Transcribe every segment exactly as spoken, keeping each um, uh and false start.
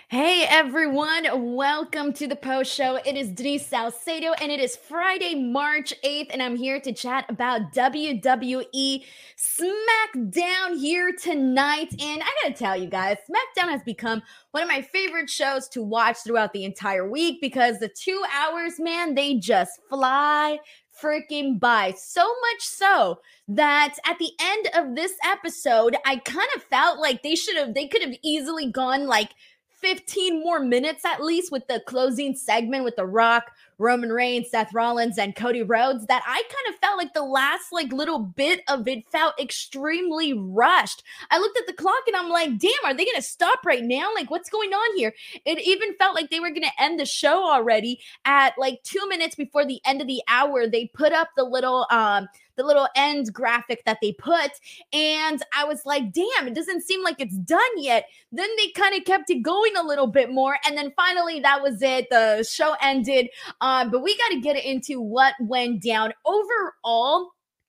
Hey everyone, welcome to the post show. It is Denise Salcedo and it is Friday, March eighth, and I'm here to chat about W W E SmackDown here tonight. And I gotta tell you guys, SmackDown has become one of my favorite shows to watch throughout the entire week because the two hours, man, they just fly freaking by. So much so that at the end of this episode, I kind of felt like they should have, they could have easily gone like fifteen more minutes at least with the closing segment with The Rock, Roman Reigns, Seth Rollins, and Cody Rhodes, that I kind of felt like the last like little bit of it felt extremely rushed. I looked at the clock and I'm like, damn, are they going to stop right now? Like, what's going on here? It even felt like they were going to end the show already at like two minutes before the end of the hour. They put up the little, um, the little end graphic that they put. And I was like, damn, it doesn't seem like it's done yet. Then they kind of kept it going a little bit more. And then finally, that was it. The show ended. Um, but we got to get into what went down. Overall,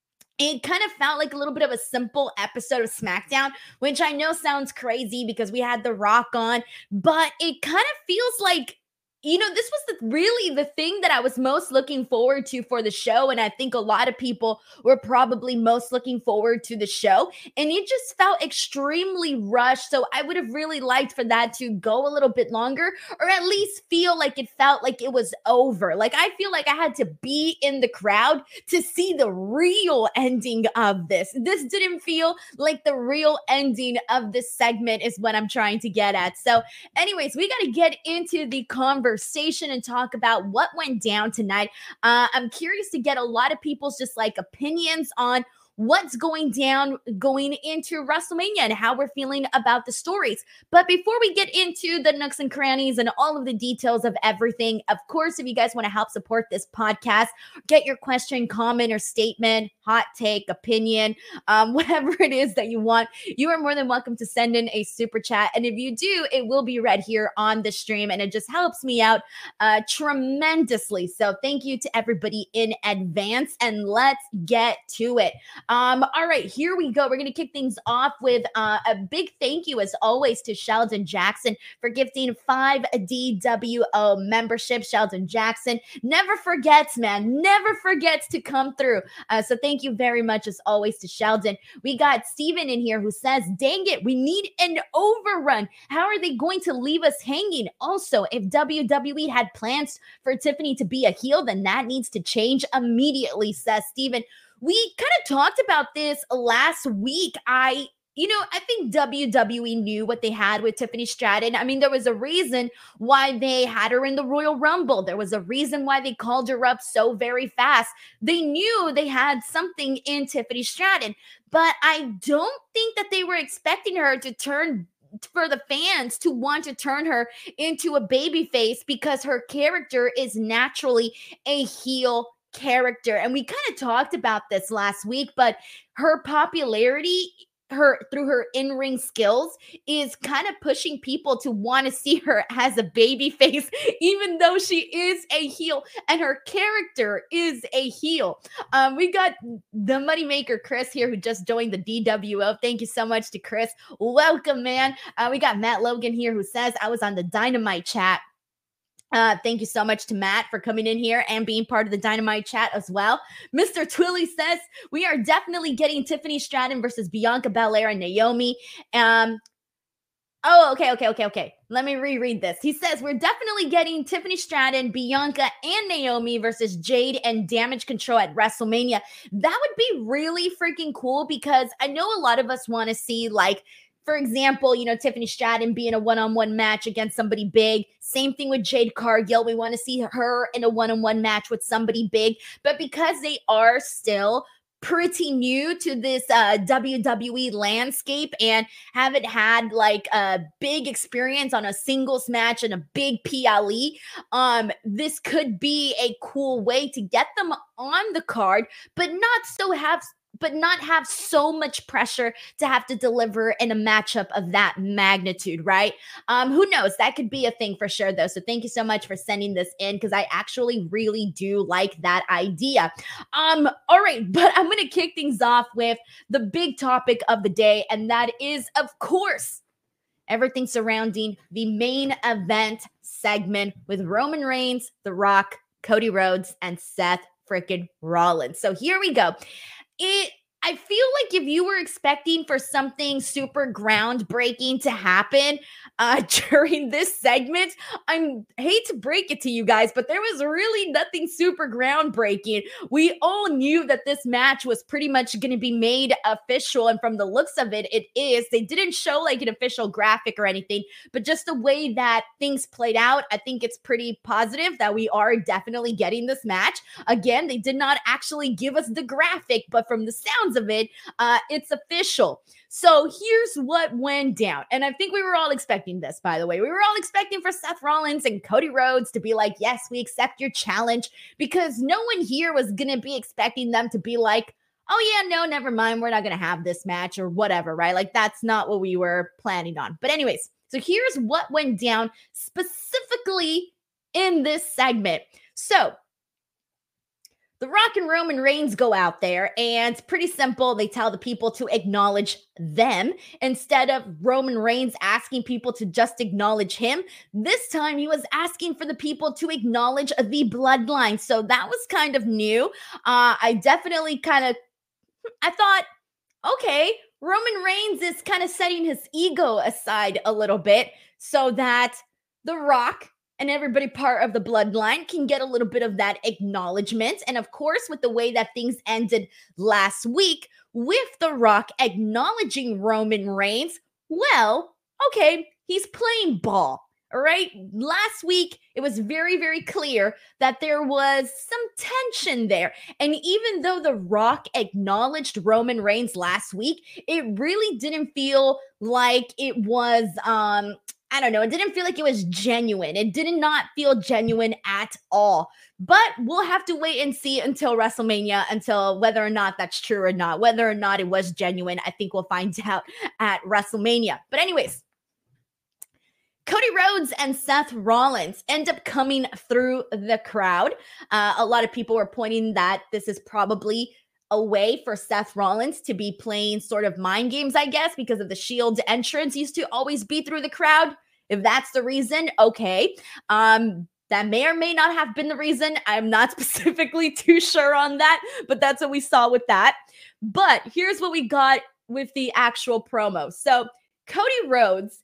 it kind of felt like a little bit of a simple episode of SmackDown, which I know sounds crazy because we had The Rock on, but it kind of feels like, you know, this was the, really the thing that I was most looking forward to for the show. And I think a lot of people were probably most looking forward to the show. And it just felt extremely rushed. So I would have really liked for that to go a little bit longer, or at least feel like it felt like it was over. Like I feel like I had to be in the crowd to see the real ending of this. This didn't feel like the real ending of this segment is what I'm trying to get at. So anyways, we got to get into the conversation and talk about what went down tonight. Uh, I'm curious to get a lot of people's just like opinions on what's going down going into WrestleMania and how we're feeling about the stories. But before we get into the nooks and crannies and all of the details of everything, of course, if you guys want to help support this podcast, get your question, comment, or statement, hot take, opinion, um, whatever it is that you want, you are more than welcome to send in a super chat. And if you do, it will be read here on the stream, and it just helps me out uh, tremendously. So thank you to everybody in advance, and let's get to it. Um, all right, here we go. We're going to kick things off with uh, a big thank you, as always, to Sheldon Jackson for gifting five D W O memberships. Sheldon Jackson never forgets, man, never forgets to come through. Uh, so thank you very much, as always, to Sheldon. We got Steven in here who says, dang it, we need an overrun. How are they going to leave us hanging? Also, if W W E had plans for Tiffany to be a heel, then that needs to change immediately, says Steven. We kind of talked about this last week. I, you know, I think W W E knew what they had with Tiffany Stratton. I mean, there was a reason why they had her in the Royal Rumble. There was a reason why they called her up so very fast. They knew they had something in Tiffany Stratton, but I don't think that they were expecting her to turn for the fans to want to turn her into a baby face, because her character is naturally a heel character. And we kind of talked about this last week, but her popularity, her through her in-ring skills, is kind of pushing people to want to see her as a baby face, even though she is a heel and her character is a heel. Um, we got the moneymaker Chris here, who just joined the D W O. Thank you so much to Chris. Welcome, man. Uh, we got Matt Logan here who says, I was on the Dynamite chat. Uh, thank you so much to Matt for coming in here and being part of the Dynamite chat as well. Mister Twilly says, we are definitely getting Tiffany Stratton versus Bianca Belair and Naomi. Um, oh, okay, okay, okay, okay. Let me reread this. He says, we're definitely getting Tiffany Stratton, Bianca, and Naomi versus Jade and Damage Control at WrestleMania. That would be really freaking cool, because I know a lot of us want to see, like, for example, you know, Tiffany Stratton being a one-on-one match against somebody big. Same thing with Jade Cargill. We want to see her in a one-on-one match with somebody big. But because they are still pretty new to this uh, W W E landscape and haven't had like a big experience on a singles match and a big P L E, um, this could be a cool way to get them on the card, but not so have but not have so much pressure to have to deliver in a matchup of that magnitude, right? Um, who knows? That could be a thing for sure, though. So thank you so much for sending this in, because I actually really do like that idea. Um, all right, but I'm going to kick things off with the big topic of the day, and that is, of course, everything surrounding the main event segment with Roman Reigns, The Rock, Cody Rhodes, and Seth freaking Rollins. So here we go. It I feel like if you were expecting for something super groundbreaking to happen uh, during this segment, I hate to break it to you guys, but there was really nothing super groundbreaking. We all knew that this match was pretty much going to be made official, and from the looks of it, it is. They didn't show like an official graphic or anything, but just the way that things played out, I think it's pretty positive that we are definitely getting this match. Again, they did not actually give us the graphic, but from the sounds of it, uh, it's official. So here's what went down. And I think we were all expecting this, by the way. We were all expecting for Seth Rollins and Cody Rhodes to be like, yes, we accept your challenge, because no one here was going to be expecting them to be like, oh yeah, no, never mind. We're not going to have this match or whatever, right? Like that's not what we were planning on. But anyways, so here's what went down specifically in this segment. So The Rock and Roman Reigns go out there, and it's pretty simple. They tell the people to acknowledge them instead of Roman Reigns asking people to just acknowledge him. This time he was asking for the people to acknowledge the bloodline. So that was kind of new. Uh, I definitely kind of, I thought, okay, Roman Reigns is kind of setting his ego aside a little bit so that The Rock and everybody part of the bloodline can get a little bit of that acknowledgement. And of course, with the way that things ended last week, with The Rock acknowledging Roman Reigns, well, okay, he's playing ball, all right? Last week, it was very, very clear that there was some tension there. And even though The Rock acknowledged Roman Reigns last week, it really didn't feel like it was, um, I don't know. It didn't feel like it was genuine. It did not feel genuine at all. But we'll have to wait and see until WrestleMania, until whether or not that's true or not. Whether or not it was genuine, I think we'll find out at WrestleMania. But anyways, Cody Rhodes and Seth Rollins end up coming through the crowd. Uh, a lot of people were pointing that this is probably a way for Seth Rollins to be playing sort of mind games, I guess, because of the Shield entrance used to always be through the crowd. If that's the reason, okay. Um, that may or may not have been the reason. I'm not specifically too sure on that, but that's what we saw with that. But here's what we got with the actual promo. So Cody Rhodes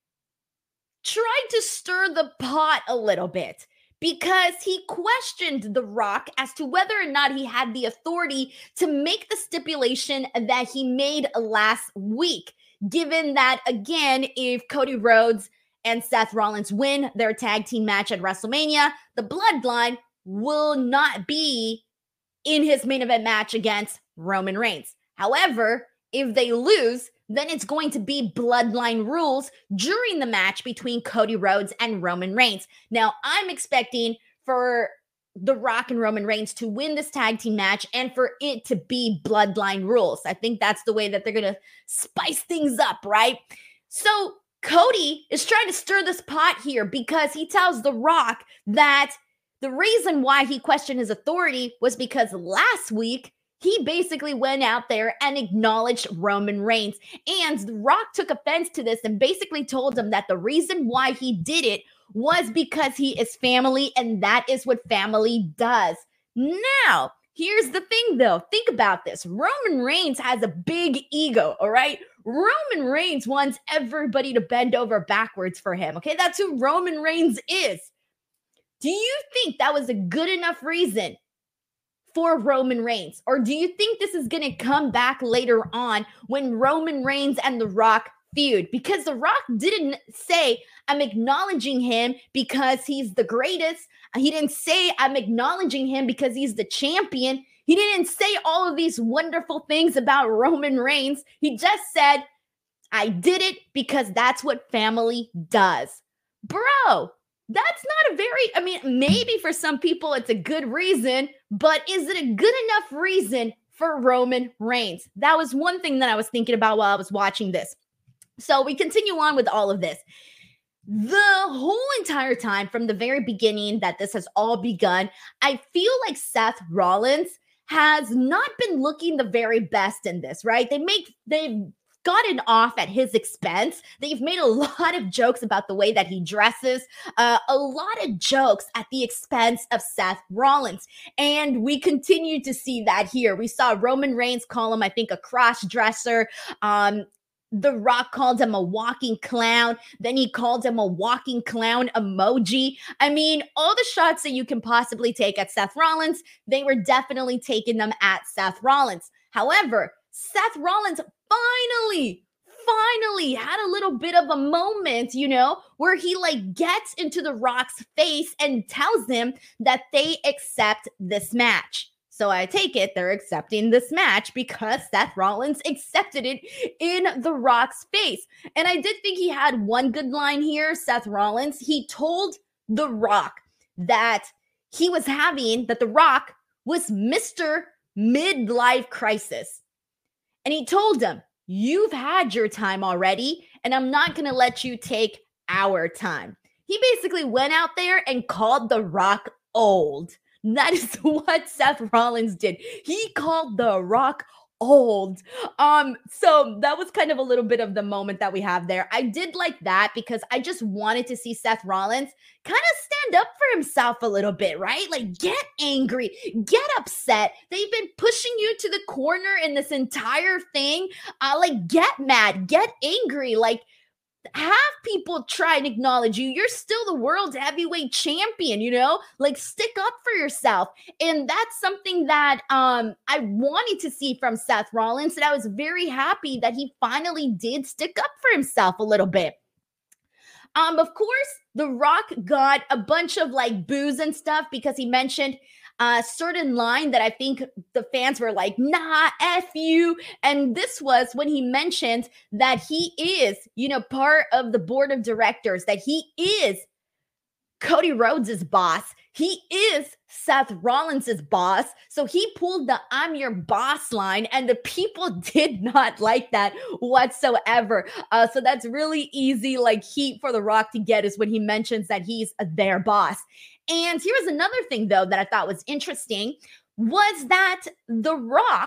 tried to stir the pot a little bit, because he questioned The Rock as to whether or not he had the authority to make the stipulation that he made last week, given that, again, if Cody Rhodes and Seth Rollins win their tag team match at WrestleMania, the Bloodline will not be in his main event match against Roman Reigns. However, if they lose, then it's going to be Bloodline rules during the match between Cody Rhodes and Roman Reigns. Now, I'm expecting for The Rock and Roman Reigns to win this tag team match and for it to be Bloodline rules. I think that's the way that they're going to spice things up, right? So Cody is trying to stir this pot here because he tells The Rock that the reason why he questioned his authority was because last week, he basically went out there and acknowledged Roman Reigns. And The Rock took offense to this and basically told him that the reason why he did it was because he is family, and that is what family does. Now, here's the thing, though. Think about this. Roman Reigns has a big ego, all right? Roman Reigns wants everybody to bend over backwards for him, okay? That's who Roman Reigns is. Do you think that was a good enough reason for Roman Reigns? Or do you think this is going to come back later on when Roman Reigns and The Rock feud? Because The Rock didn't say, I'm acknowledging him because he's the greatest. He didn't say, I'm acknowledging him because he's the champion. He didn't say all of these wonderful things about Roman Reigns. He just said, I did it because that's what family does. Bro, that's not a very, I mean, maybe for some people it's a good reason, but is it a good enough reason for Roman Reigns? That was one thing that I was thinking about while I was watching this. So we continue on with all of this. The whole entire time from the very beginning that this has all begun, I feel like Seth Rollins has not been looking the very best in this, right? They make, they gotten off at his expense. They've made a lot of jokes about the way that he dresses, uh, a lot of jokes at the expense of Seth Rollins. And we continue to see that here. We saw Roman Reigns call him, I think, a cross dresser. Um, The Rock called him a walking clown. Then he called him a walking clown emoji. I mean, all the shots that you can possibly take at Seth Rollins, they were definitely taking them at Seth Rollins. However, Seth Rollins finally, finally had a little bit of a moment, you know, where he like gets into The Rock's face and tells him that they accept this match. So I take it they're accepting this match because Seth Rollins accepted it in The Rock's face. And I did think he had one good line here, Seth Rollins. He told The Rock that he was having, that The Rock was Mister Midlife Crisis. And he told him, you've had your time already, and I'm not going to let you take our time. He basically went out there and called The Rock old. That is what Seth Rollins did. He called The Rock old. Um, so that was kind of a little bit of the moment that we have there. I did like that because I just wanted to see Seth Rollins kind of stand up for himself a little bit, right? Like get angry, get upset. They've been pushing you to the corner in this entire thing. Uh, like get mad, get angry, like have people try and acknowledge you. You're still the world heavyweight champion, you know, like stick up for yourself. And that's something that um, I wanted to see from Seth Rollins. And I was very happy that he finally did stick up for himself a little bit. Um, of course, The Rock got a bunch of like boos and stuff because he mentioned a certain line that I think the fans were like, nah, F you. And this was when he mentioned that he is, you know, part of the board of directors, that he is Cody Rhodes' boss. He is Seth Rollins' boss. So he pulled the I'm your boss line, and the people did not like that whatsoever. Uh, so that's really easy, like heat for The Rock to get is when he mentions that he's their boss. And here's another thing, though, that I thought was interesting was that The Rock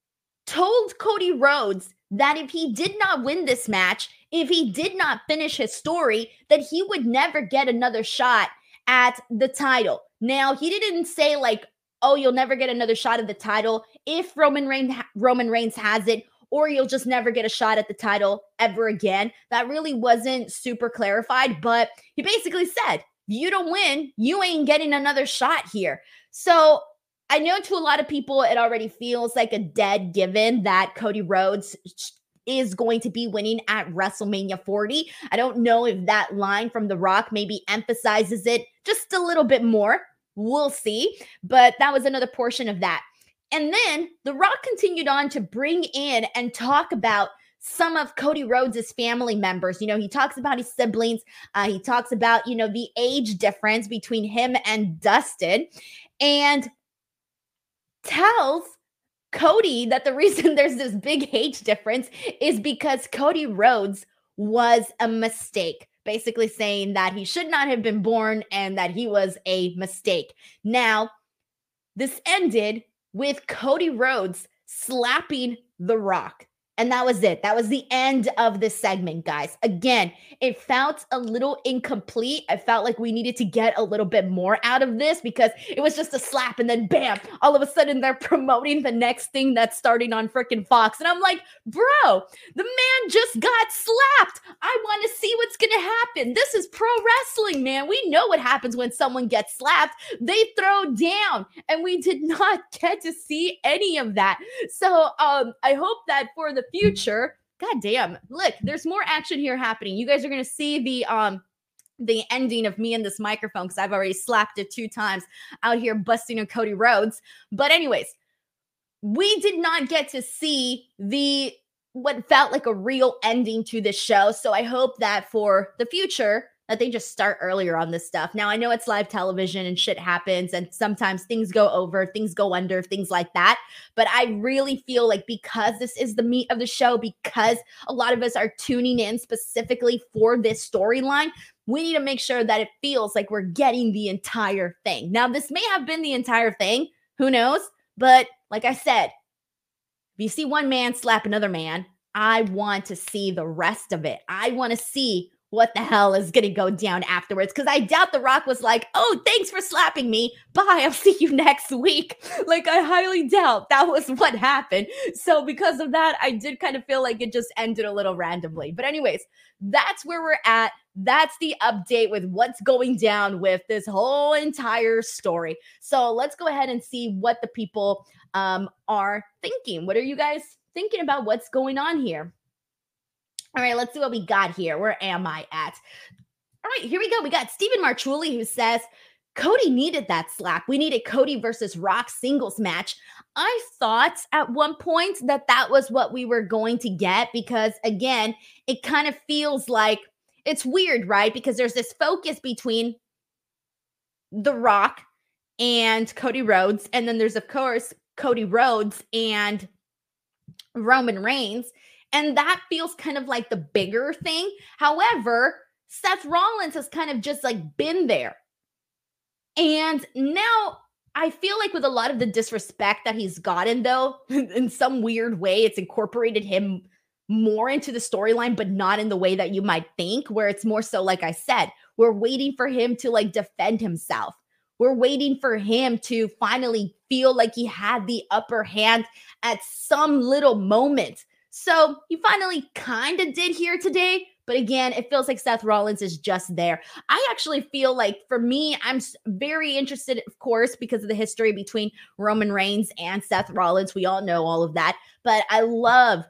told Cody Rhodes that if he did not win this match, if he did not finish his story, that he would never get another shot at the title. Now, he didn't say like, oh, you'll never get another shot at the title if Roman Reigns, Roman Reigns has it, or you'll just never get a shot at the title ever again. That really wasn't super clarified, but he basically said, you don't win, you ain't getting another shot here. So I know to a lot of people, it already feels like a dead given that Cody Rhodes is going to be winning at WrestleMania forty. I don't know if that line from The Rock maybe emphasizes it just a little bit more. We'll see. But that was another portion of that. And then The Rock continued on to bring in and talk about some of Cody Rhodes' family members. You know, he talks about his siblings. Uh, he talks about, you know, the age difference between him and Dustin, and tells Cody that the reason there's this big age difference is because Cody Rhodes was a mistake, basically saying that he should not have been born and that he was a mistake. Now, this ended with Cody Rhodes slapping The Rock. And that was it. That was the end of this segment, guys. Again, it felt a little incomplete. I felt like we needed to get a little bit more out of this because it was just a slap and then bam, all of a sudden they're promoting the next thing that's starting on freaking Fox. And I'm like, bro, the man just got slapped. I want to see what's going to happen. This is pro wrestling, man. We know what happens when someone gets slapped. They throw down, and we did not get to see any of that. So um, I hope that for the future, god damn, look, there's more action here happening. You guys are gonna see the um the ending of me and this microphone because I've already slapped it two times out here busting a Cody Rhodes. But anyways, we did not get to see the what felt like a real ending to this show. So I hope that for the future that they just start earlier on this stuff. Now, I know it's live television and shit happens and sometimes things go over, things go under, things like that. But I really feel like because this is the meat of the show, because a lot of us are tuning in specifically for this storyline, we need to make sure that it feels like we're getting the entire thing. Now, this may have been the entire thing. Who knows? But like I said, if you see one man slap another man, I want to see the rest of it. I want to see what the hell is going to go down afterwards, because I doubt The Rock was like, oh, thanks for slapping me. Bye. I'll see you next week. Like, I highly doubt that was what happened. So because of that, I did kind of feel like it just ended a little randomly. But anyways, that's where we're at. That's the update with what's going down with this whole entire story. So let's go ahead and see what the people um, are thinking. What are you guys thinking about what's going on here? All right, let's see what we got here. Where am I at? All right, here we go. We got Stephen Marchuli, who says, Cody needed that slap. We needed Cody versus Rock singles match. I thought at one point that that was what we were going to get, because, again, it kind of feels like it's weird, right? Because there's this focus between The Rock and Cody Rhodes. And then there's, of course, Cody Rhodes and Roman Reigns. And that feels kind of like the bigger thing. However, Seth Rollins has kind of just like been there. And now I feel like with a lot of the disrespect that he's gotten, though, in some weird way, it's incorporated him more into the storyline, but not in the way that you might think, where it's more so, like I said, we're waiting for him to like defend himself. We're waiting for him to finally feel like he had the upper hand at some little moment. So you finally kind of did here today. But again, it feels like Seth Rollins is just there. I actually feel like, for me, I'm very interested, of course, because of the history between Roman Reigns and Seth Rollins. We all know all of that. But I love,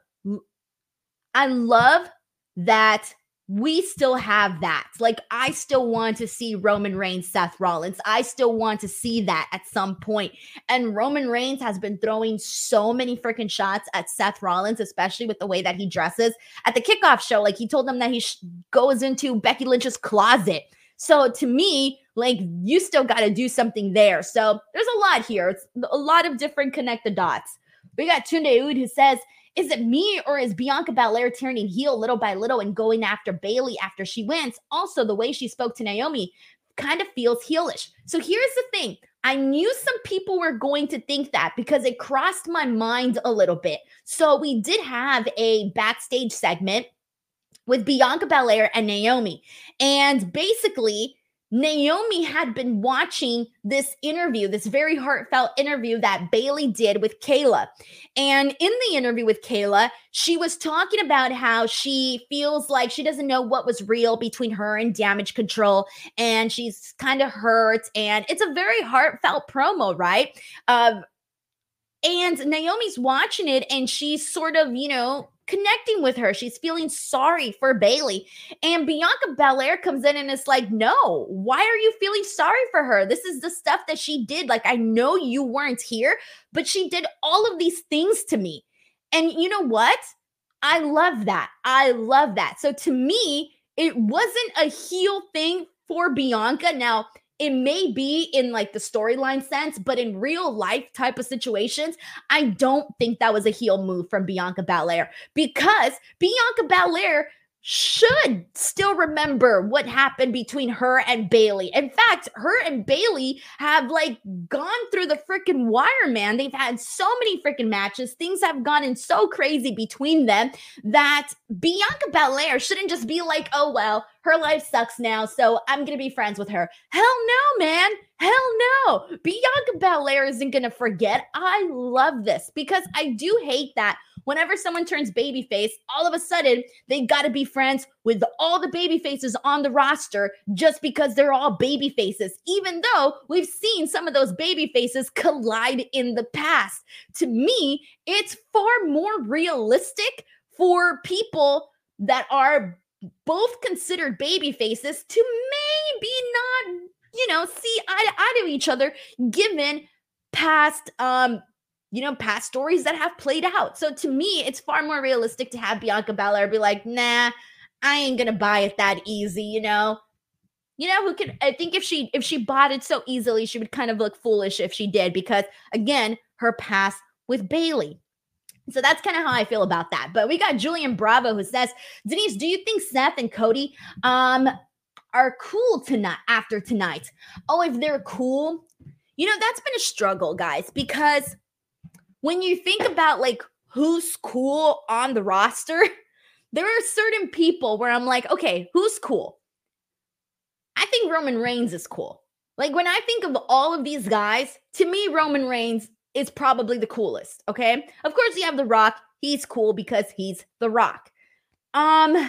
I love that we still have that. Like, I still want to see Roman Reigns, Seth Rollins. I still want to see that at some point. And Roman Reigns has been throwing so many freaking shots at Seth Rollins, especially with the way that he dresses. At the kickoff show, like, he told them that he sh- goes into Becky Lynch's closet. So to me, like, you still got to do something there. So there's a lot here. It's a lot of different connect the dots. We got Tunde Oud, who says, is it me, or is Bianca Belair turning heel little by little and going after Bayley after she wins? Also, the way she spoke to Naomi kind of feels heelish. So here's the thing. I knew some people were going to think that, because it crossed my mind a little bit. So we did have a backstage segment with Bianca Belair and Naomi. And basically, Naomi had been watching this interview, this very heartfelt interview that Bayley did with Kayla. And in the interview with Kayla, she was talking about how she feels like she doesn't know what was real between her and Damage Control. And she's kind of hurt. And it's a very heartfelt promo, right? Uh, and Naomi's watching it, and she's sort of, you know, connecting with her. She's feeling sorry for Bayley. And Bianca Belair comes in and is like, no, why are you feeling sorry for her? This is the stuff that she did. Like, I know you weren't here, but she did all of these things to me. And you know what? I love that. I love that. So to me, it wasn't a heel thing for Bianca. Now, it may be in like the storyline sense, but in real life type of situations, I don't think that was a heel move from Bianca Belair, because Bianca Belair should still remember what happened between her and Bayley. In fact, her and Bayley have like gone through the freaking wire, man. They've had so many freaking matches. Things have gone in so crazy between them that Bianca Belair shouldn't just be like, oh, well, her life sucks now, so I'm going to be friends with her. Hell no, man. Hell no. Bianca Belair isn't going to forget. I love this, because I do hate that whenever someone turns babyface, all of a sudden they got to be friends with all the babyfaces on the roster just because they're all babyfaces, even though we've seen some of those babyfaces collide in the past. To me, it's far more realistic for people that are both considered baby faces to maybe not, you know, see eye to eye to each other, given past, um, you know, past stories that have played out. So to me, it's far more realistic to have Bianca Belair be like, nah, I ain't gonna buy it that easy, you know. You know, who could, I think if she if she bought it so easily, she would kind of look foolish if she did, because again, her past with Bayley. So that's kind of how I feel about that. But we got Julian Bravo, who says, Denise, do you think Seth and Cody um are cool tonight after tonight? Oh, if they're cool, you know, that's been a struggle, guys, because when you think about like who's cool on the roster, there are certain people where I'm like, okay, who's cool? I think Roman Reigns is cool. Like when I think of all of these guys, to me, Roman Reigns is probably the coolest. Okay. Of course, you have The Rock. He's cool because he's The Rock. Um,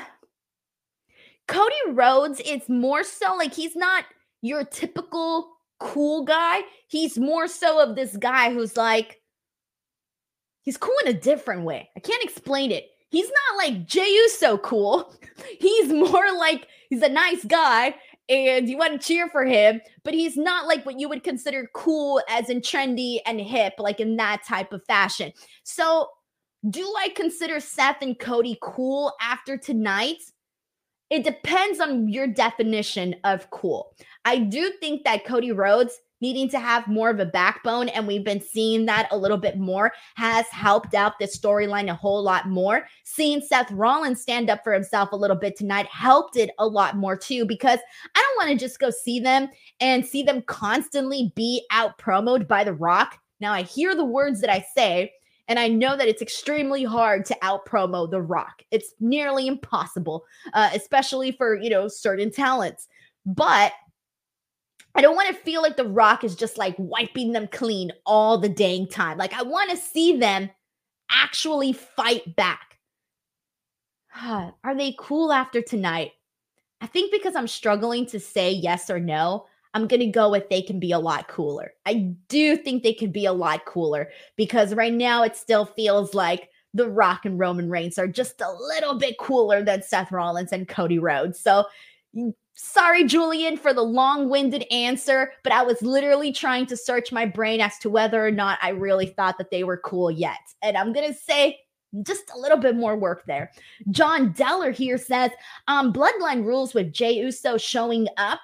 Cody Rhodes, it's more so like he's not your typical cool guy. He's more so of this guy who's like, he's cool in a different way. I can't explain it. He's not like Jey Uso cool. He's more like he's a nice guy and you want to cheer for him, but he's not like what you would consider cool as in trendy and hip, like in that type of fashion. So do I consider Seth and Cody cool after tonight? It depends on your definition of cool. I do think that Cody Rhodes needing to have more of a backbone, and we've been seeing that a little bit more, has helped out this storyline a whole lot more. Seeing Seth Rollins stand up for himself a little bit tonight helped it a lot more too, because I don't want to just go see them and see them constantly be out promoted by The Rock. Now I hear the words that I say, and I know that it's extremely hard to out promo The Rock. It's nearly impossible, uh, especially for, you know, certain talents. But I don't want to feel like The Rock is just like wiping them clean all the dang time. Like I want to see them actually fight back. Are they cool after tonight? I think because I'm struggling to say yes or no, I'm going to go with they can be a lot cooler. I do think they can be a lot cooler because right now it still feels like The Rock and Roman Reigns are just a little bit cooler than Seth Rollins and Cody Rhodes. So sorry, Julian, for the long-winded answer, but I was literally trying to search my brain as to whether or not I really thought that they were cool yet. And I'm going to say just a little bit more work there. John Deller here says, um, Bloodline rules with Jey Uso showing up.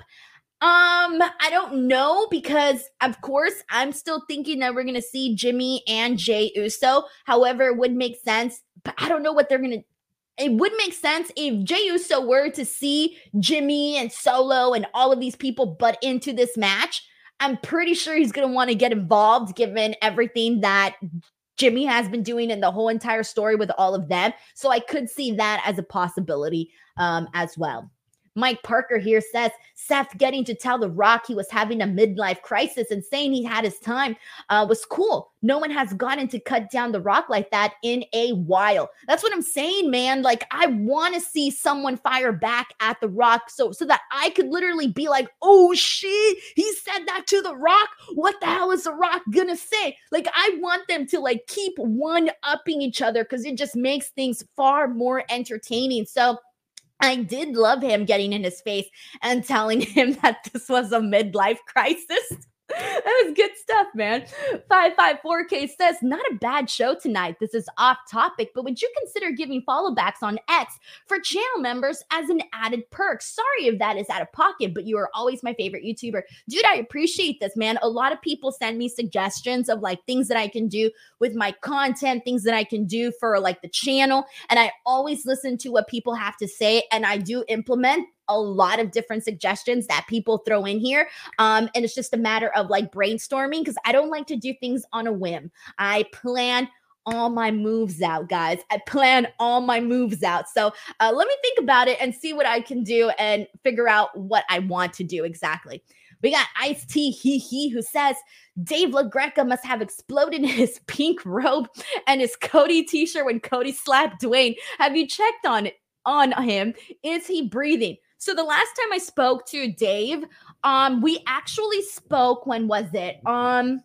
Um, I don't know because, of course, I'm still thinking that we're going to see Jimmy and Jey Uso. However, it would make sense, but I don't know what they're going to It would make sense if Jey Uso were to see Jimmy and Solo and all of these people butt into this match. I'm pretty sure he's going to want to get involved given everything that Jimmy has been doing in the whole entire story with all of them. So I could see that as a possibility um, as well. Mike Parker here says, Seth getting to tell The Rock he was having a midlife crisis and saying he had his time uh, was cool. No one has gotten to cut down The Rock like that in a while. That's what I'm saying, man. Like, I want to see someone fire back at The Rock so, so that I could literally be like, oh, shit, he said that to The Rock? What the hell is The Rock gonna say? Like, I want them to, like, keep one-upping each other because it just makes things far more entertaining. So, I did love him getting in his face and telling him that this was a midlife crisis. That was good stuff, man. five five four K says, not a bad show tonight. This is off topic, but would you consider giving follow backs on X for channel members as an added perk? Sorry if that is out of pocket, but you are always my favorite YouTuber. Dude, I appreciate this, man. A lot of people send me suggestions of like things that I can do with my content, things that I can do for like the channel. And I always listen to what people have to say, and I do implement a lot of different suggestions that people throw in here. Um, and it's just a matter of like brainstorming because I don't like to do things on a whim. I plan all my moves out, guys. I plan all my moves out. So uh, let me think about it and see what I can do and figure out what I want to do exactly. We got Ice-T Hee Hee who says, Dave LaGreca must have exploded in his pink robe and his Cody t-shirt when Cody slapped Dwayne. Have you checked on it? on him? Is he breathing? So the last time I spoke to Dave, um, we actually spoke, when was it? Um,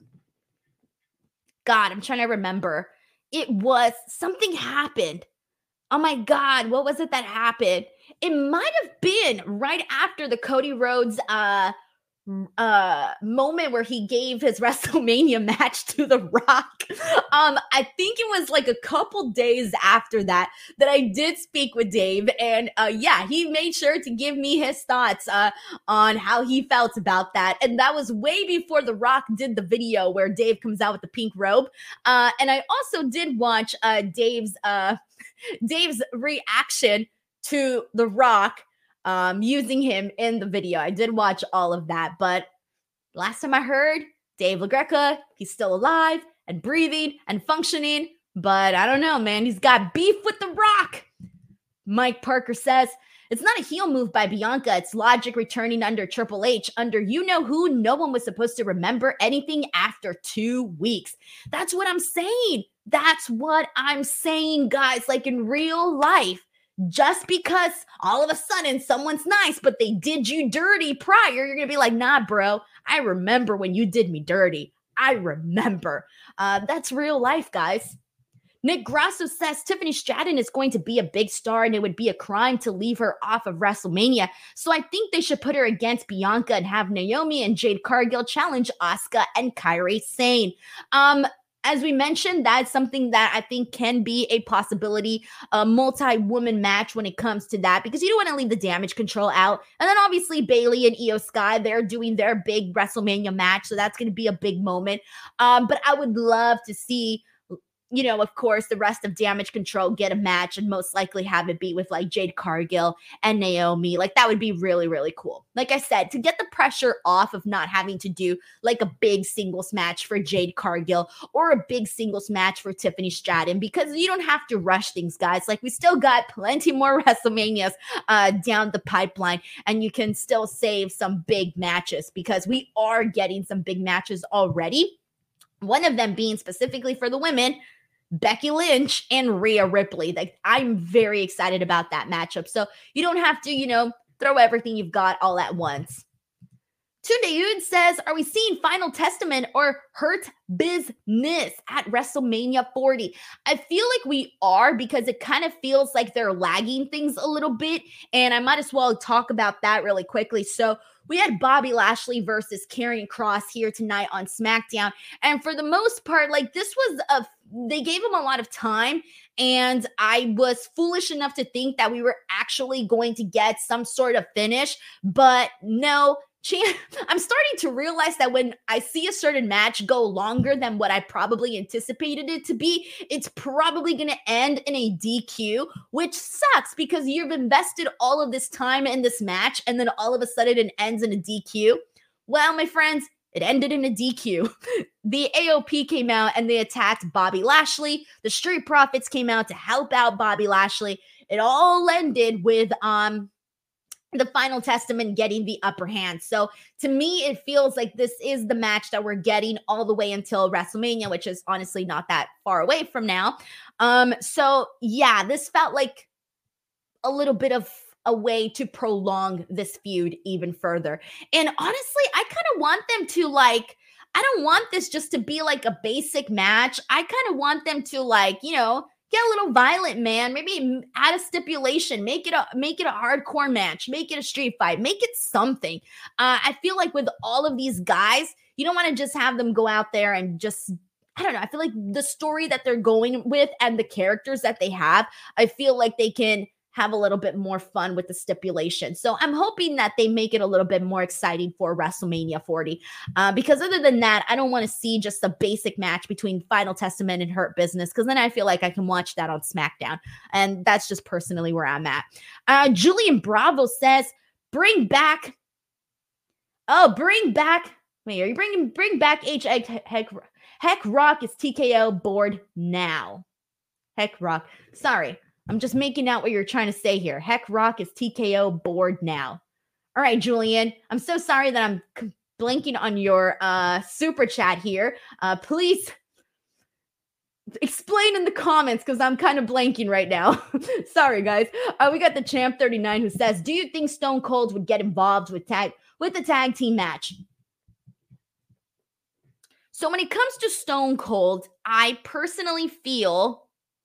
God, I'm trying to remember. It was, something happened. Oh my God, what was it that happened? It might have been right after the Cody Rhodes uh, uh, moment where he gave his WrestleMania match to The Rock. Um, I think it was like a couple days after that that I did speak with Dave, and uh, yeah, he made sure to give me his thoughts uh, on how he felt about that, and that was way before The Rock did the video where Dave comes out with the pink robe. Uh, and I also did watch uh, Dave's uh, Dave's reaction to The Rock um, using him in the video. I did watch all of that, but last time I heard, Dave LaGreca, he's still alive and breathing and functioning, But I don't know, man. He's got beef with The Rock. Mike Parker says, it's not a heel move by Bianca. It's logic returning under Triple H. Under you-know-who, no one was supposed to remember anything after two weeks. That's what I'm saying. That's what I'm saying, guys. Like in real life, just because all of a sudden someone's nice, but they did you dirty prior, you're going to be like, nah, bro, I remember when you did me dirty. I remember. Uh, that's real life, guys. Nick Grasso says Tiffany Stratton is going to be a big star and it would be a crime to leave her off of WrestleMania. So I think they should put her against Bianca and have Naomi and Jade Cargill challenge Asuka and Kairi Sane. Um, as we mentioned, that's something that I think can be a possibility, a multi-woman match when it comes to that, because you don't want to leave the Damage Control out. And then obviously Bayley and Io Sky, they're doing their big WrestleMania match. So that's going to be a big moment. Um, but I would love to see, you know, of course, the rest of Damage Control get a match and most likely have it be with like Jade Cargill and Naomi. Like that would be really, really cool. Like I said, to get the pressure off of not having to do like a big singles match for Jade Cargill or a big singles match for Tiffany Stratton, because you don't have to rush things, guys. Like we still got plenty more WrestleManias uh, down the pipeline, and you can still save some big matches because we are getting some big matches already. One of them being specifically for the women, Becky Lynch and Rhea Ripley. Like, I'm very excited about that matchup. So you don't have to, you know, throw everything you've got all at once. Tunde says, are we seeing Final Testament or Hurt Business at WrestleMania forty? I feel like we are, because it kind of feels like they're lagging things a little bit. And I might as well talk about that really quickly. So we had Bobby Lashley versus Karrion Kross here tonight on SmackDown. And for the most part, like this was a, they gave him a lot of time. And I was foolish enough to think that we were actually going to get some sort of finish. But no, I'm starting to realize that when I see a certain match go longer than what I probably anticipated it to be, it's probably going to end in a D Q, which sucks because you've invested all of this time in this match and then all of a sudden it ends in a D Q. Well, my friends, it ended in a D Q. The A O P came out and they attacked Bobby Lashley. The Street Profits came out to help out Bobby Lashley. It all ended with um the Final Testament getting the upper hand. So to me, it feels like this is the match that we're getting all the way until WrestleMania, which is honestly not that far away from now. Um, so yeah, this felt like a little bit of a way to prolong this feud even further. And honestly, I kind of want them to like, I don't want this just to be like a basic match. I kind of want them to like, you know, get a little violent, man. Maybe add a stipulation. Make it a make it a hardcore match. Make it a street fight. Make it something. Uh, I feel like with all of these guys, you don't want to just have them go out there and just, I don't know. I feel like the story that they're going with and the characters that they have, I feel like they can have a little bit more fun with the stipulation. So I'm hoping that they make it a little bit more exciting for WrestleMania forty. Uh, because other than that, I don't want to see just a basic match between Final Testament and Hurt Business, because then I feel like I can watch that on SmackDown. And that's just personally where I'm at. Uh, Julian Bravo says, bring back, oh, bring back, wait, are you bringing, bring back H. Heck, Heck, Heck Rock is T K O board now. Heck Rock, sorry. I'm just making out what you're trying to say here. Heck Rock is T K O board now. All right, Julian. I'm so sorry that I'm blanking on your uh, super chat here. Uh, please explain in the comments because I'm kind of blanking right now. Sorry, guys. Uh, we got the Champ thirty-nine who says, do you think Stone Cold would get involved with tag with the tag team match? So when it comes to Stone Cold, I personally feel...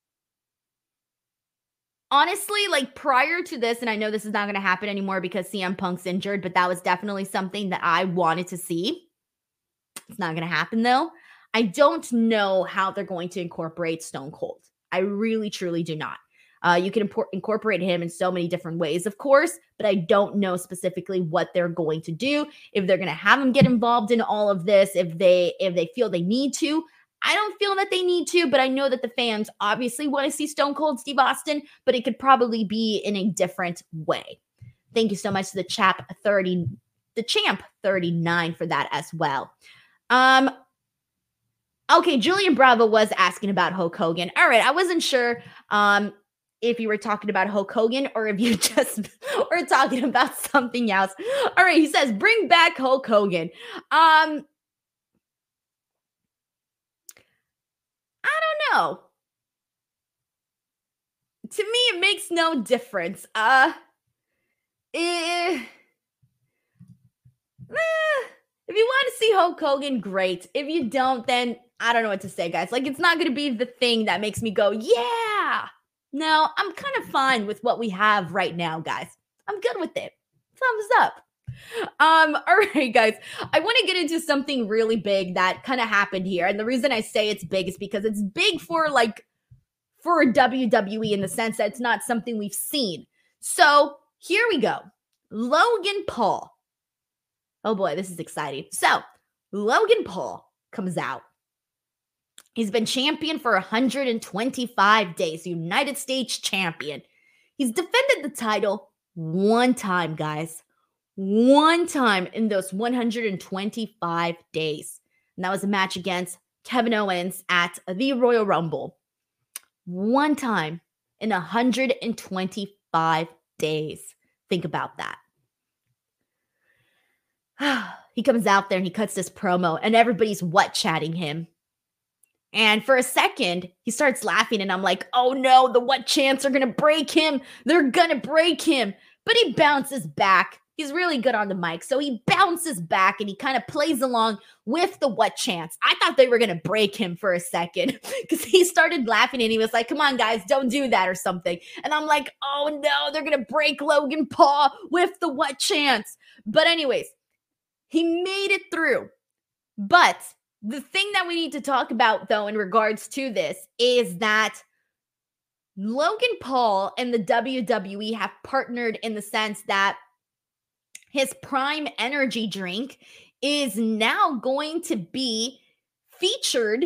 Honestly, like prior to this, and I know this is not going to happen anymore because C M Punk's injured, but that was definitely something that I wanted to see. It's not going to happen though. I don't know how they're going to incorporate Stone Cold. I really, truly do not. Uh, you can import, incorporate him in so many different ways, of course, but I don't know specifically what they're going to do. If they're going to have him get involved in all of this, if they if they feel they need to. I don't feel that they need to, but I know that the fans obviously want to see Stone Cold Steve Austin, but it could probably be in a different way. Thank you so much to the chap thirty, the champ thirty-nine for that as well. Um, Okay, Julian Bravo was asking about Hulk Hogan. All right, I wasn't sure um, if you were talking about Hulk Hogan or if you just were talking about something else. All right, he says, bring back Hulk Hogan. Um, I don't know. To me, it makes no difference. Uh, eh, eh, if you want to see Hulk Hogan, great. If you don't, then I don't know what to say, guys. Like, it's not going to be the thing that makes me go, yeah. No, I'm kind of fine with what we have right now, guys. I'm good with it. Thumbs up. Um, all right, guys. I want to get into something really big that kind of happened here. And the reason I say it's big is because it's big for like for W W E in the sense that it's not something we've seen. So here we go. Logan Paul. Oh boy, this is exciting. So Logan Paul comes out. He's been champion for one hundred twenty-five days, United States champion. He's defended the title one time, guys. One time in those one hundred twenty-five days. And that was a match against Kevin Owens at the Royal Rumble. One time in one hundred twenty-five days. Think about that. He comes out there and he cuts this promo and everybody's what chatting him. And for a second, he starts laughing and I'm like, oh no, the what chants are going to break him. They're going to break him. But he bounces back. He's really good on the mic. So he bounces back and he kind of plays along with the what chants. I thought they were going to break him for a second because he started laughing and he was like, come on, guys, don't do that or something. And I'm like, oh no, they're going to break Logan Paul with the what chants. But anyways, he made it through. But the thing that we need to talk about, though, in regards to this is that Logan Paul and the W W E have partnered in the sense that his Prime Energy drink is now going to be featured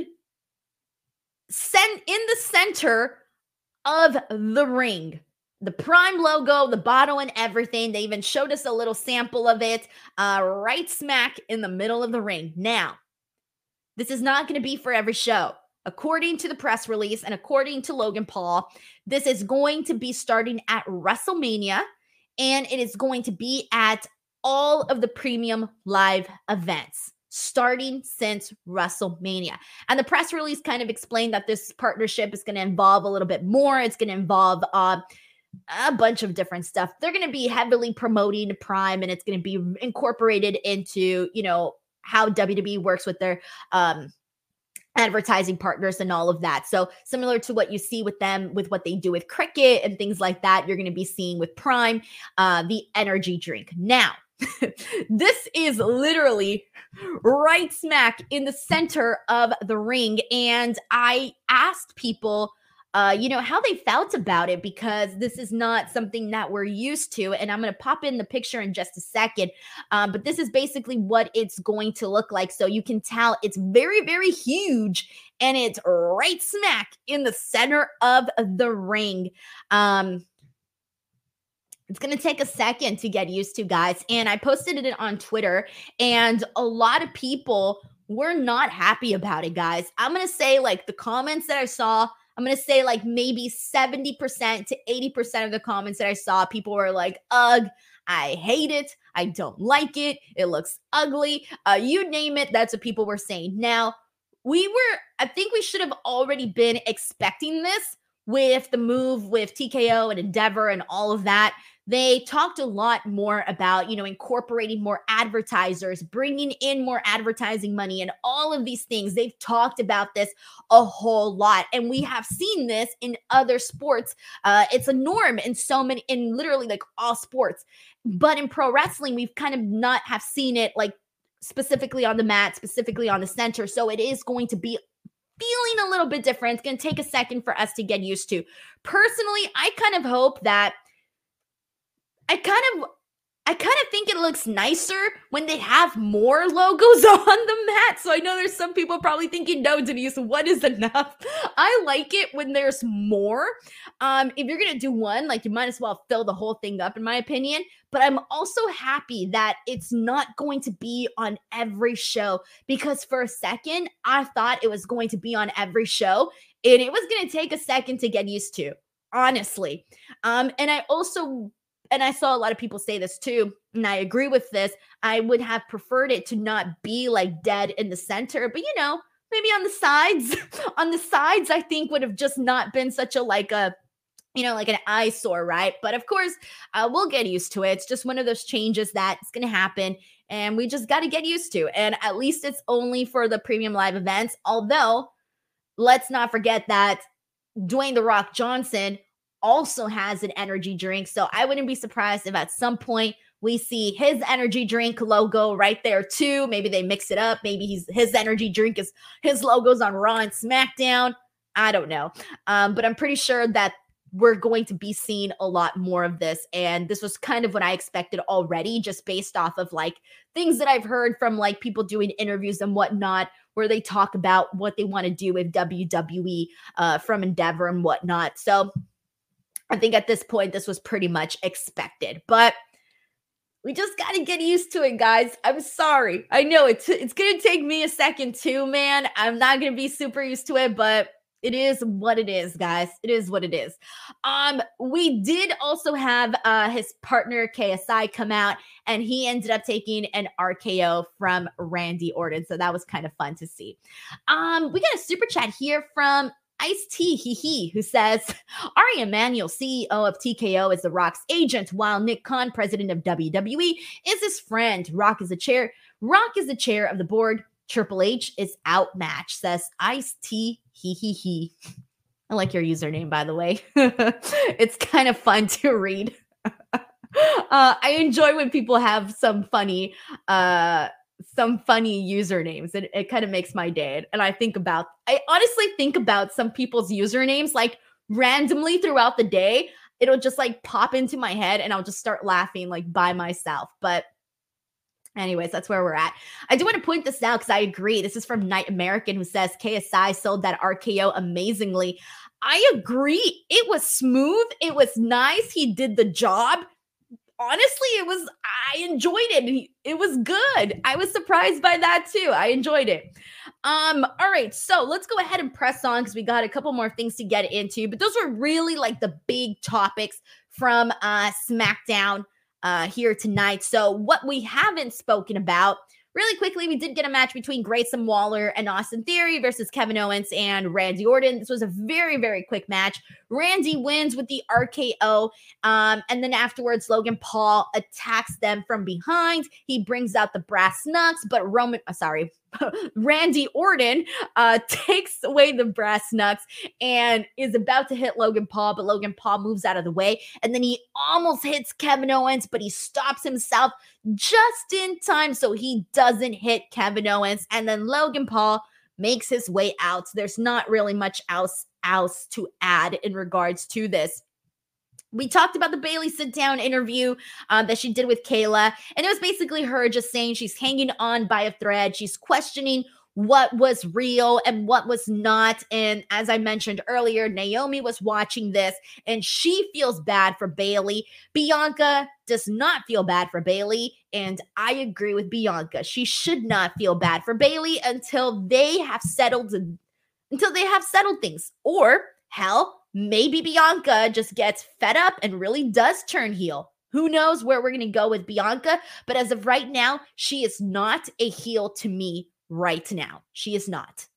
in the center of the ring. The Prime logo, the bottle and everything. They even showed us a little sample of it uh, right smack in the middle of the ring. Now, this is not going to be for every show. According to the press release and according to Logan Paul, this is going to be starting at WrestleMania and it is going to be at all of the premium live events starting since WrestleMania. And the press release kind of explained that this partnership is going to involve a little bit more. It's going to involve uh, a bunch of different stuff. They're going to be heavily promoting Prime and it's going to be incorporated into, you know, how W W E works with their um, advertising partners and all of that. So similar to what you see with them, with what they do with cricket and things like that, you're going to be seeing with Prime, uh, the energy drink. Now, this is literally right smack in the center of the ring. And I asked people, Uh, you know, how they felt about it because this is not something that we're used to. And I'm going to pop in the picture in just a second. Um, but this is basically what it's going to look like. So you can tell it's very, very huge and it's right smack in the center of the ring. Um, It's going to take a second to get used to, guys. And I posted it on Twitter and a lot of people were not happy about it, guys. I'm going to say like the comments that I saw, I'm going to say like maybe seventy percent to eighty percent of the comments that I saw, people were like, ugh, I hate it. I don't like it. It looks ugly. Uh, you name it. That's what people were saying. Now, we were, I think we should have already been expecting this with the move with T K O and Endeavor and all of that. They talked a lot more about, you know, incorporating more advertisers, bringing in more advertising money and all of these things. They've talked about this a whole lot. And we have seen this in other sports. Uh, it's a norm in so many, in literally like all sports. But in pro wrestling, we've kind of not have seen it like specifically on the mat, specifically on the center. So it is going to be feeling a little bit different. It's going to take a second for us to get used to. Personally, I kind of hope that I kind of I kind of think it looks nicer when they have more logos on the mat. So I know there's some people probably thinking, no, Denise, what is enough? I like it when there's more. Um, if you're going to do one, like you might as well fill the whole thing up, in my opinion. But I'm also happy that it's not going to be on every show, because for a second, I thought it was going to be on every show, and it was going to take a second to get used to, honestly. Um, and I also and I saw a lot of people say this too, and I agree with this. I would have preferred it to not be like dead in the center, but you know, maybe on the sides, on the sides, I think would have just not been such a like a, you know, like an eyesore, right? But of course, uh, we'll get used to it. It's just one of those changes that's going to happen, and we just got to get used to. And at least it's only for the premium live events. Although, let's not forget that Dwayne The Rock Johnson also has an energy drink. So I wouldn't be surprised if at some point we see his energy drink logo right there too. Maybe they mix it up. Maybe he's his energy drink is his logos on Raw and SmackDown. I don't know. Um, but I'm pretty sure that we're going to be seeing a lot more of this. And this was kind of what I expected already, just based off of like things that I've heard from like people doing interviews and whatnot, where they talk about what they want to do with W W E uh, from Endeavor and whatnot. So I think at this point, this was pretty much expected, but we just got to get used to it, guys. I'm sorry. I know it's, it's going to take me a second too, man. I'm not going to be super used to it, but it is what it is, guys. It is what it is. Um, we did also have uh, his partner, K S I, come out, and he ended up taking an R K O from Randy Orton. So that was kind of fun to see. Um, we got a super chat here from Ice-T, he, he, who says, Ari Emanuel, C E O of T K O, is The Rock's agent, while Nick Khan, president of W W E, is his friend. Rock is the chair. Rock is the chair of the board. Triple H is outmatched, says Ice-T, he, he, he. I like your username, by the way. It's kind of fun to read. uh, I enjoy when people have some funny uh some funny usernames. It, it kind of makes my day. And I think about, I honestly think about some people's usernames like randomly throughout the day. It'll just like pop into my head and I'll just start laughing like by myself. But anyways, that's where we're at. I do want to point this out because I agree. This is from Night American, who says K S I sold that R K O amazingly. I agree. It was smooth. It was nice. He did the job. Honestly, it was, I enjoyed it. It was good. I was surprised by that too. I enjoyed it. Um, all right, so let's go ahead and press on because we got a couple more things to get into, but those were really like the big topics from uh, SmackDown uh, here tonight. So what we haven't spoken about, really quickly, we did get a match between Grayson Waller and Austin Theory versus Kevin Owens and Randy Orton. This was a very, very quick match. Randy wins with the R K O. Um, and then afterwards, Logan Paul attacks them from behind. He brings out the brass knucks, but Roman, uh, sorry, Randy Orton uh, takes away the brass knucks and is about to hit Logan Paul, but Logan Paul moves out of the way. And then he almost hits Kevin Owens, but he stops himself just in time so he doesn't hit Kevin Owens. And then Logan Paul makes his way out. So there's not really much else, else to add in regards to this. We talked about the Bayley sit-down interview uh, that she did with Kayla, and it was basically her just saying she's hanging on by a thread. She's questioning what was real and what was not. And as I mentioned earlier, Naomi was watching this, and she feels bad for Bayley. Bianca does not feel bad for Bayley, and I agree with Bianca. She should not feel bad for Bayley until they have settled, until they have settled things, or hell, maybe Bianca just gets fed up and really does turn heel. Who knows where we're going to go with Bianca? But as of right now, she is not a heel to me right now. She is not.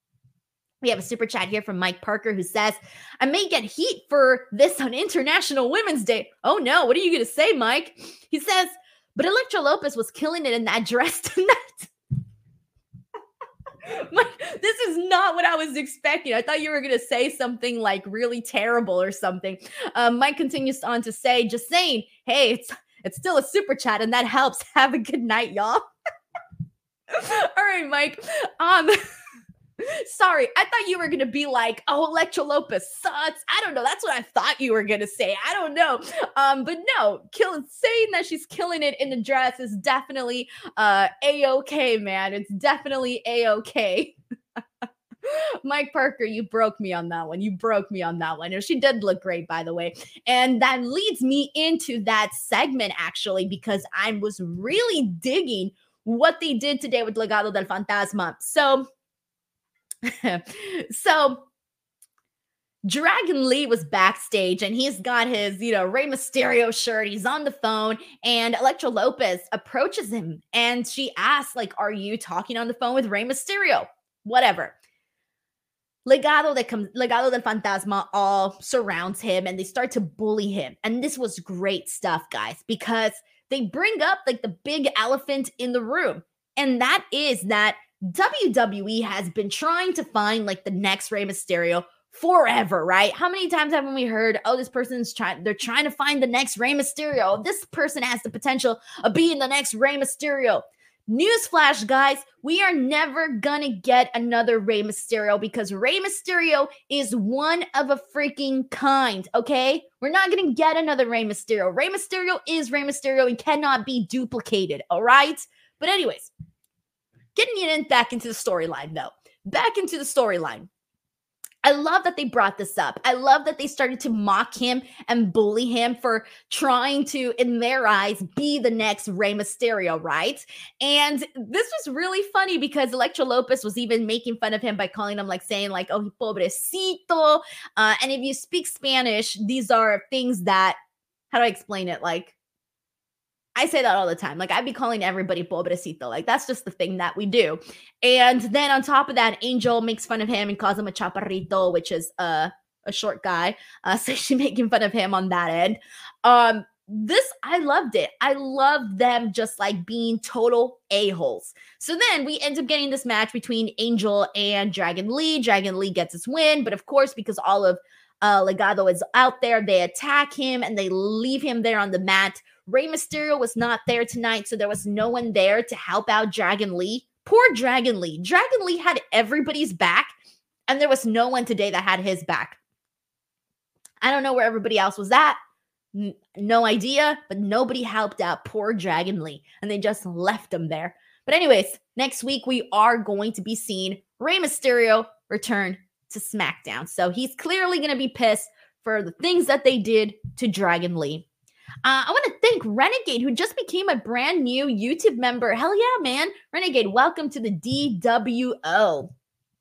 We have a super chat here from Mike Parker, who says, I may get heat for this on International Women's Day. Oh no, what are you going to say, Mike? He says, but Elektra Lopez was killing it in that dress tonight. Mike, this is not what I was expecting. I thought you were going to say something like really terrible or something. Um, Mike continues on to say, just saying, hey, it's it's still a super chat and that helps. Have a good night, y'all. All right, Mike. Um, Sorry, I thought you were going to be like, oh, Electra Lopez sucks. I don't know. That's what I thought you were going to say. I don't know. Um, but no, killing, saying that she's killing it in the dress is definitely uh, A-okay, man. It's definitely A-okay. Mike Parker, you broke me on that one. You broke me on that one. And she did look great, by the way. And that leads me into that segment, actually, because I was really digging what they did today with Legado del Fantasma. So, so Dragon Lee was backstage and he's got his, you know, Rey Mysterio shirt. He's on the phone and Electra Lopez approaches him and she asks, like, are you talking on the phone with Rey Mysterio? Whatever. Legado, that comes, Legado del Fantasma all surrounds him and they start to bully him. And this was great stuff, guys, because they bring up like the big elephant in the room. And that is that W W E has been trying to find like the next Rey Mysterio forever, right? How many times haven't we heard, oh, this person's trying, they're trying to find the next Rey Mysterio. This person has the potential of being the next Rey Mysterio. Newsflash, guys, we are never gonna get another Rey Mysterio because Rey Mysterio is one of a freaking kind, okay? We're not gonna get another Rey Mysterio. Rey Mysterio is Rey Mysterio and cannot be duplicated, all right? But anyways, getting it back into the storyline, though. Back into the storyline. I love that they brought this up. I love that they started to mock him and bully him for trying to, in their eyes, be the next Rey Mysterio, right? And this was really funny because Electra Lopez was even making fun of him by calling him, like, saying, like, oh, pobrecito. Uh, and if you speak Spanish, these are things that, how do I explain it? Like, I say that all the time. Like, I'd be calling everybody pobrecito. Like, that's just the thing that we do. And then on top of that, Angel makes fun of him and calls him a chaparrito, which is uh, a short guy. Uh, so she's making fun of him on that end. Um, this, I loved it. I loved them just like being total a-holes. So then we end up getting this match between Angel and Dragon Lee. Dragon Lee gets his win. But of course, because all of uh, Legado is out there, they attack him and they leave him there on the mat. Rey Mysterio was not there tonight, so there was no one there to help out Dragon Lee. Poor Dragon Lee. Dragon Lee had everybody's back, and there was no one today that had his back. I don't know where everybody else was at. N- no idea, but nobody helped out poor Dragon Lee, and they just left him there. But anyways, next week we are going to be seeing Rey Mysterio return to SmackDown. So he's clearly going to be pissed for the things that they did to Dragon Lee. Uh, I want to thank Renegade, who just became a brand new YouTube member. Hell yeah, man. Renegade, welcome to the D W O.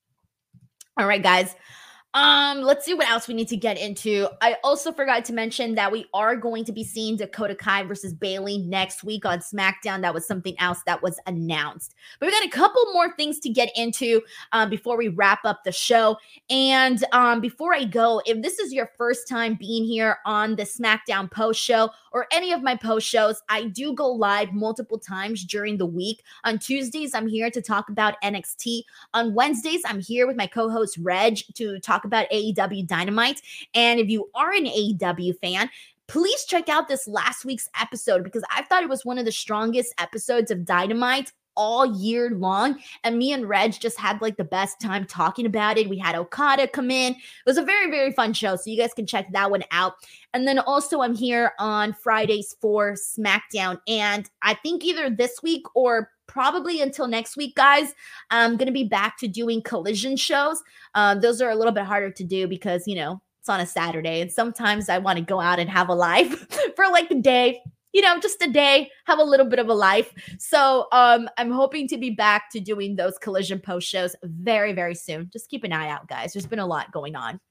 All right, guys. Um, let's see what else we need to get into. I also forgot to mention that we are going to be seeing Dakota Kai versus Bayley next week on SmackDown. That was something else that was announced. But we got a couple more things to get into um, before we wrap up the show. And um, before I go, if this is your first time being here on the SmackDown post show or any of my post shows, I do go live multiple times during the week. On Tuesdays, I'm here to talk about N X T. On Wednesdays, I'm here with my co-host Reg to talk about A E W Dynamite. And if you are an A E W fan, please check out this last week's episode because I thought it was one of the strongest episodes of Dynamite all year long. And me and Reg just had like the best time talking about it. We had Okada come in. It was a very, very fun show. So you guys can check that one out. And then also I'm here on Fridays for SmackDown. And I think either this week or probably until next week, guys, I'm going to be back to doing collision shows. Uh, those are a little bit harder to do because, you know, it's on a Saturday. And sometimes I want to go out and have a life for like a day, you know, just a day, have a little bit of a life. So um, I'm hoping to be back to doing those collision post shows very, very soon. Just keep an eye out, guys. There's been a lot going on.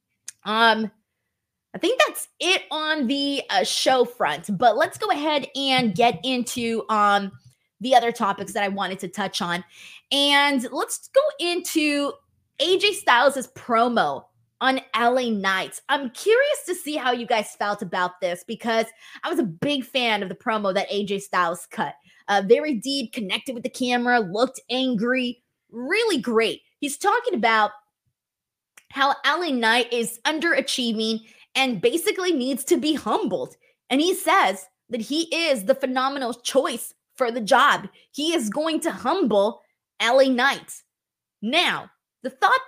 Um, I think that's it on the uh, show front, but let's go ahead and get into um, the other topics that I wanted to touch on. And let's go into A J Styles' promo on L A Knights. I'm curious to see how you guys felt about this because I was a big fan of the promo that A J Styles cut. Uh, very deep, connected with the camera, looked angry, really great. He's talking about how L A Knight is underachieving and basically needs to be humbled. And he says that he is the phenomenal choice for the job. He is going to humble L A Knight. Now, the thought,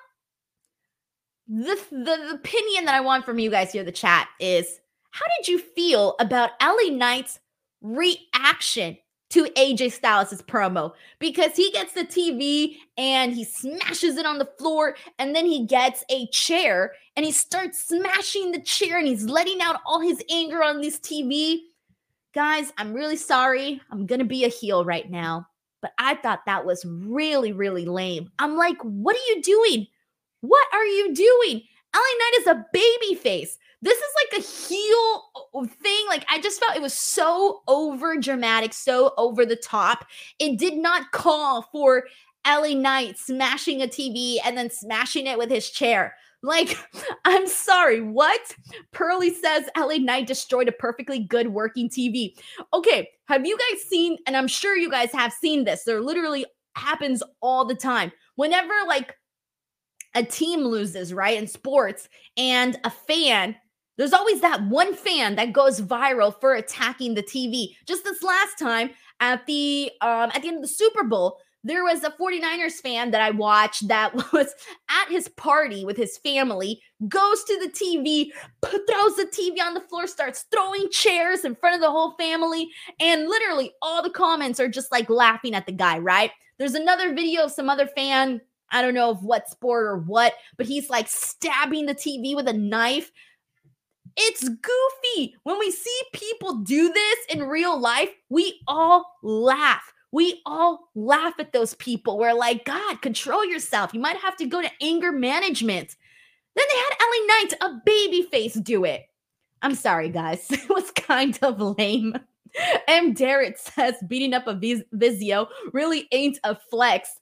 the, the, the opinion that I want from you guys here in the chat is, how did you feel about L A Knight's reaction to A J Styles' promo? Because he gets the T V and he smashes it on the floor, and then he gets a chair and he starts smashing the chair and he's letting out all his anger on this T V. Guys, I'm really sorry. I'm going to be a heel right now, but I thought that was really, really lame. I'm like, what are you doing? What are you doing? L A Knight is a baby face. This is like a heel thing. Like, I just felt it was so over dramatic, so over the top. It did not call for L A Knight smashing a T V and then smashing it with his chair. Like, I'm sorry, what? Pearly says L A Knight destroyed a perfectly good working T V. Okay, have you guys seen, and I'm sure you guys have seen this, there literally happens all the time. Whenever, like, a team loses, right, in sports, and a fan, there's always that one fan that goes viral for attacking the T V. Just this last time at the um, at the end of the Super Bowl, there was a 49ers fan that I watched that was at his party with his family, goes to the T V, throws the T V on the floor, starts throwing chairs in front of the whole family, and literally all the comments are just like laughing at the guy, right? There's another video of some other fan, I don't know of what sport or what, but he's like stabbing the T V with a knife. It's goofy. When we see people do this in real life, we all laugh. We all laugh at those people. We're like, God, control yourself. You might have to go to anger management. Then they had L A Knight, a baby face, do it. I'm sorry, guys. It was kind of lame. M. Darrett says beating up a Viz- Vizio really ain't a flex.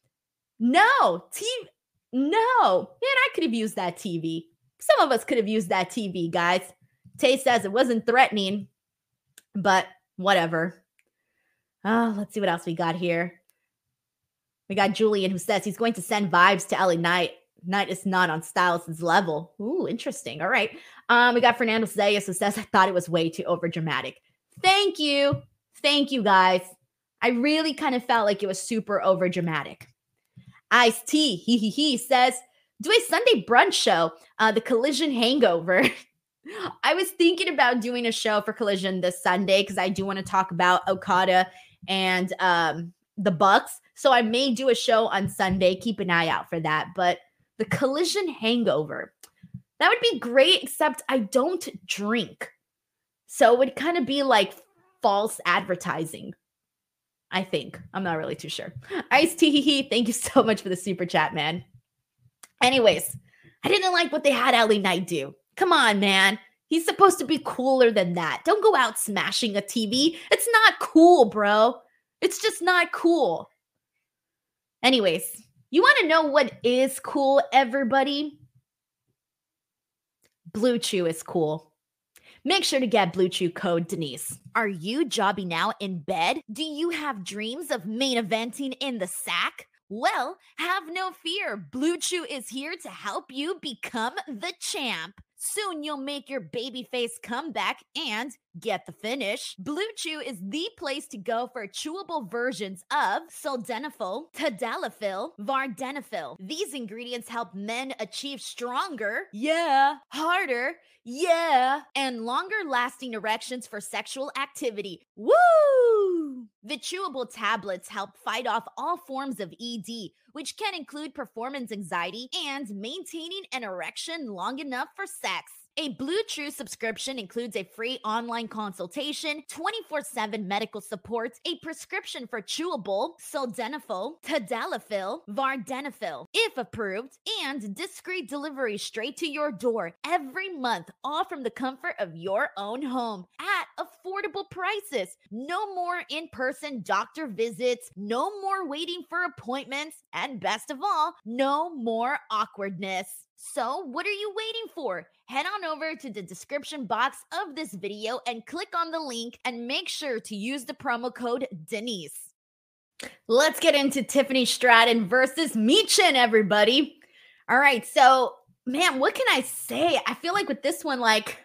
No, T V, no. Man, I could have used that T V. Some of us could have used that T V, guys. Tay says it wasn't threatening, but whatever. Oh, let's see what else we got here. We got Julian who says he's going to send vibes to L A Knight. Knight is not on Styles' level. Ooh, interesting. All right. Um, we got Fernando Zayas who says, I thought it was way too overdramatic. Thank you. Thank you, guys. I really kind of felt like it was super overdramatic. Ice-T, he he he says, do a Sunday brunch show, uh, the Collision Hangover. I was thinking about doing a show for Collision this Sunday because I do want to talk about Okada and um, the Bucks. So I may do a show on Sunday. Keep an eye out for that. But the Collision Hangover, that would be great, except I don't drink. So it would kind of be like false advertising, I think. I'm not really too sure. Ice-T, thank you so much for the super chat, man. Anyways, I didn't like what they had L A Knight do. Come on, man. He's supposed to be cooler than that. Don't go out smashing a T V. It's not cool, bro. It's just not cool. Anyways, you want to know what is cool, everybody? Blue Chew is cool. Make sure to get Blue Chew code Denise. Are you jobbing out in bed? Do you have dreams of main eventing in the sack? Well, have no fear. Blue Chew is here to help you become the champ. Soon you'll make your babyface comeback and get the finish. Blue Chew is the place to go for chewable versions of sildenafil, tadalafil, vardenafil. These ingredients help men achieve stronger, yeah, harder, yeah, and longer lasting erections for sexual activity. Woo! The chewable tablets help fight off all forms of E D, which can include performance anxiety and maintaining an erection long enough for sex. A Blue Chew subscription includes a free online consultation, twenty-four seven medical support, a prescription for chewable sildenafil, tadalafil, vardenafil, if approved, and discreet delivery straight to your door every month, all from the comfort of your own home at affordable prices. No more in-person doctor visits, no more waiting for appointments, and best of all, no more awkwardness. So what are you waiting for? Head on over to the description box of this video and click on the link and make sure to use the promo code Denise. Let's get into Tiffany Stratton versus Michin, everybody. All right, so man, what can I say? I feel like with this one, like,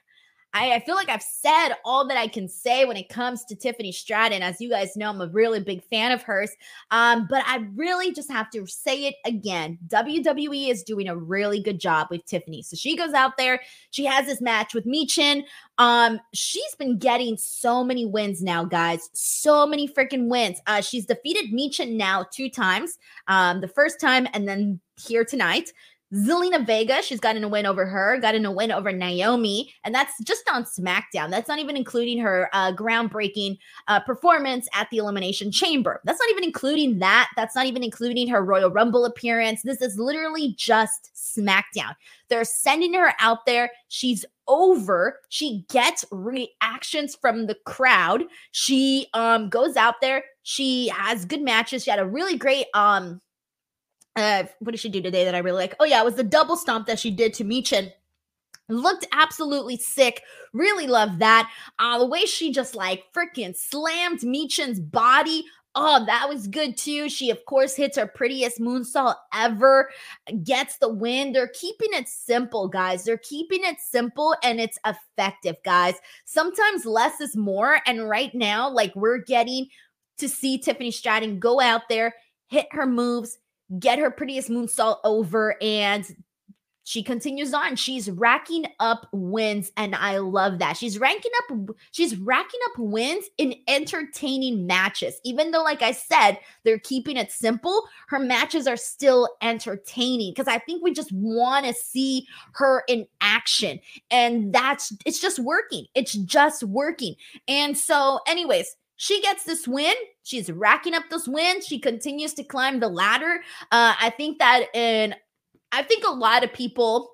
I, I feel like I've said all that I can say when it comes to Tiffany Stratton. As you guys know, I'm a really big fan of hers. Um, but I really just have to say it again. W W E is doing a really good job with Tiffany. So she goes out there. She has this match with Michin. Um, she's been getting so many wins now, guys. So many freaking wins. Uh, she's defeated Michin now two times. Um, the first time and then here tonight. Zelina Vega, she's gotten a win over her, gotten a win over Naomi, and that's just on SmackDown. That's not even including her uh, groundbreaking uh, performance at the Elimination Chamber. That's not even including that. That's not even including her Royal Rumble appearance. This is literally just SmackDown. They're sending her out there. She's over. She gets reactions from the crowd. She um goes out there. She has good matches. She had a really great um Uh, what did she do today that I really like? Oh, yeah, it was the double stomp that she did to Michin. Looked absolutely sick. Really loved that. Uh, the way she just like freaking slammed Michin's body. Oh, that was good too. She, of course, hits her prettiest moonsault ever, gets the win. They're keeping it simple, guys. They're keeping it simple and it's effective, guys. Sometimes less is more. And right now, like we're getting to see Tiffany Stratton go out there, hit her moves, get her prettiest moonsault over, and she continues on. She's racking up wins, and I love that. She's ranking up, she's racking up wins in entertaining matches. Even though, like I said, they're keeping it simple, her matches are still entertaining because I think we just want to see her in action. And that's, it's just working. It's just working. And so, anyways, she gets this win. She's racking up those wins. She continues to climb the ladder. Uh, I think that in, I think a lot of people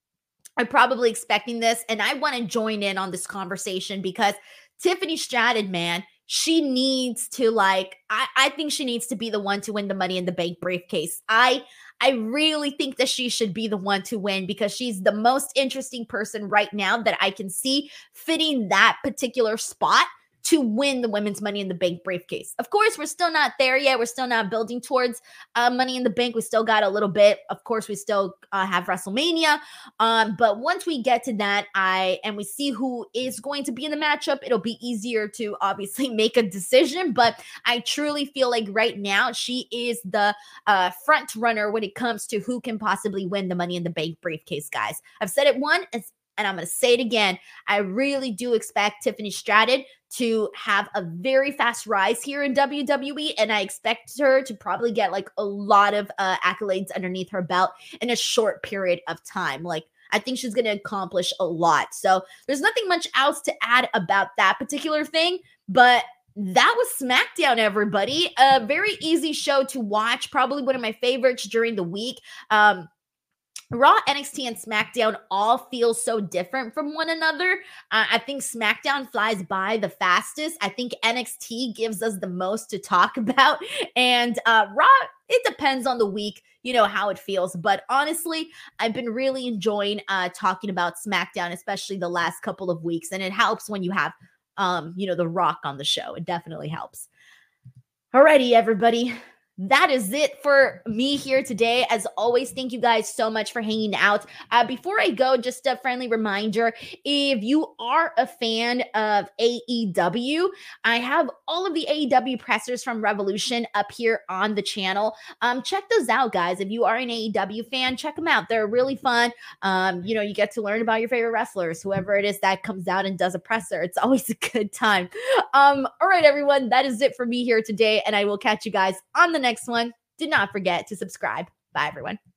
are probably expecting this, and I want to join in on this conversation because Tiffany Stratton, man, she needs to like, I, I think she needs to be the one to win the Money in the Bank briefcase. I I really think that she should be the one to win because she's the most interesting person right now that I can see fitting that particular spot to win the Women's Money in the Bank briefcase. Of course, we're still not there yet. We're still not building towards uh, Money in the Bank. We still got a little bit. Of course, we still uh, have WrestleMania. Um, but once we get to that, I and we see who is going to be in the matchup, it'll be easier to obviously make a decision. But I truly feel like right now she is the uh, front runner when it comes to who can possibly win the Money in the Bank briefcase, guys. I've said it once, and I'm going to say it again. I really do expect Tiffany Stratton to have a very fast rise here in W W E, and I expect her to probably get like a lot of uh, accolades underneath her belt in a short period of time. Like, I think she's going to accomplish a lot. So there's nothing much else to add about that particular thing, but that was SmackDown, everybody. A very easy show to watch, probably one of my favorites during the week. Um, Raw, N X T, and SmackDown all feel so different from one another. Uh, I think SmackDown flies by the fastest. I think N X T gives us the most to talk about. And uh, Raw, it depends on the week, you know, how it feels. But honestly, I've been really enjoying uh, talking about SmackDown, especially the last couple of weeks. And it helps when you have, um, you know, The Rock on the show. It definitely helps. Alrighty, everybody. That is it for me here today. As always, thank you guys so much for hanging out. Uh, before I go, just a friendly reminder, if you are a fan of A E W, I have all of the A E W pressers from Revolution up here on the channel. Um, check those out, guys. If you are an A E W fan, check them out. They're really fun. Um, you know, you get to learn about your favorite wrestlers, whoever it is that comes out and does a presser. It's always a good time. Um, all right, everyone, that is it for me here today, and I will catch you guys on the next one. Do not forget to subscribe. Bye, everyone.